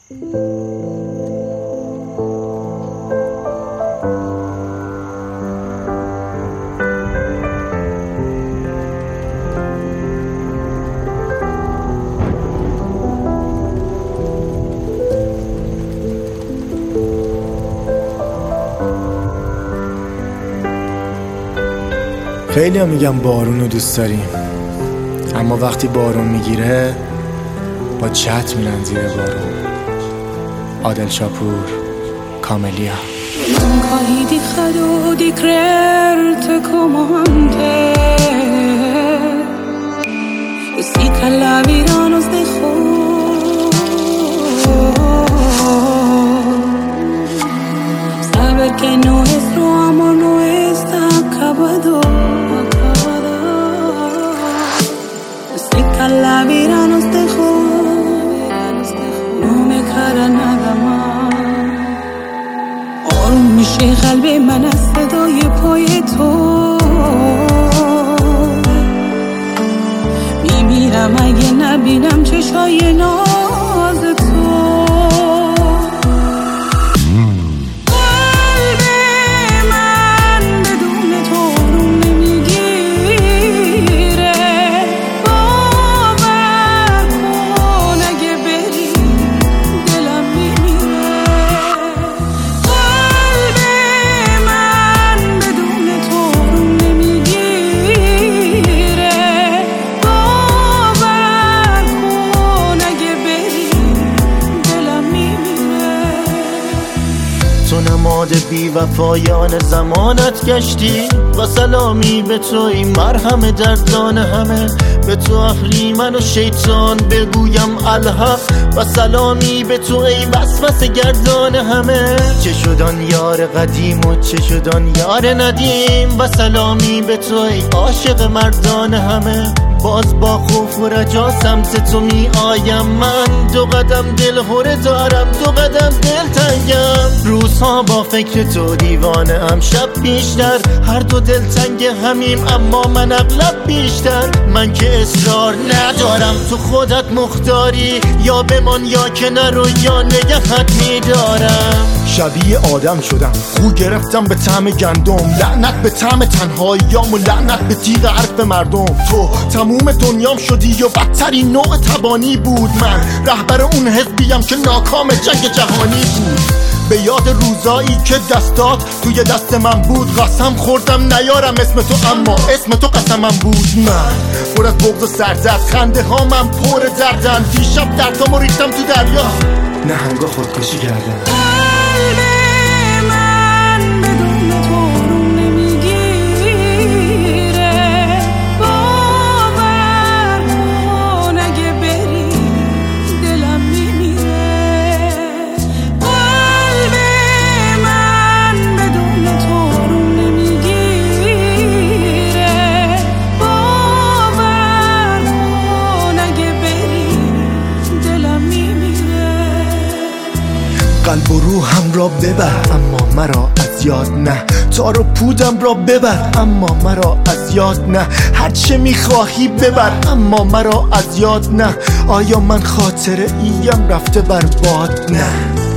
خیلی ها میگن بارون رو دوست داریم، اما وقتی بارون میگیره با چت میرن زیر بارون. عادل شاپور، کاملیا. Nunca he dejado de creerte como antes, y sí que la vida nos dejó. Saber que nuestro amor no está acabado. Sí que la vida nos dejó, no me queda nada más. آروم میشه قلب من از صدای پای تو، میمیرم اگه نبینم چشای ناز تو. قلب من بدون تو آروم نمیگیره. باور کن اگه بری دلم میمیره. تو نماد بی وفایان زمانت گشتی، و سلامی به تو این مرهم دردان همه. به تو اهریمن و شیطان بگویم الحق، و سلامی به تو ای وسوسه گردان همه. چه شدان یار قدیم و چه شدان یار ندیم، و سلامی به تو ای عاشق مردان همه. باز با خوف و رجا سمت تو می آیم من، دو قدم دل هره دارم، دو قدم دل تنگم. روزها با فکر تو دیوانه ام، شب بیشتر هر دو دل تنگ همیم، اما من اغلب بیشتر. من که اصرار ندارم، تو خودت مختاری، یا بمان یا کنار و یا نگهت میدارم. شبیه آدم شدم، خو گرفتم به طعم گندم. لعنت به طعم تنهاییام و لعنت به تیغ حرف مردم. تو تموم دنیام شدی و بدترین نوع تبانی بود. من رهبر اون حزبیم که ناکام جنگ جهانی بود. به یاد روزایی که دستات توی دست من بود، قسم خوردم نیارم اسم تو، اما اسم تو قسمم بود. من پر از بغض و سرزد، خنده ها من پر دردن. دیشب دردامو ریختم تو دریا، نهنگا خودکشی کردن. قلب و روحم را ببر اما مرا از یاد نه. تار و پودم را ببر اما مرا از یاد نه. هرچه میخواهی ببر اما مرا از یاد نه. آیا من خاطره ایم رفته بر باد؟ نه.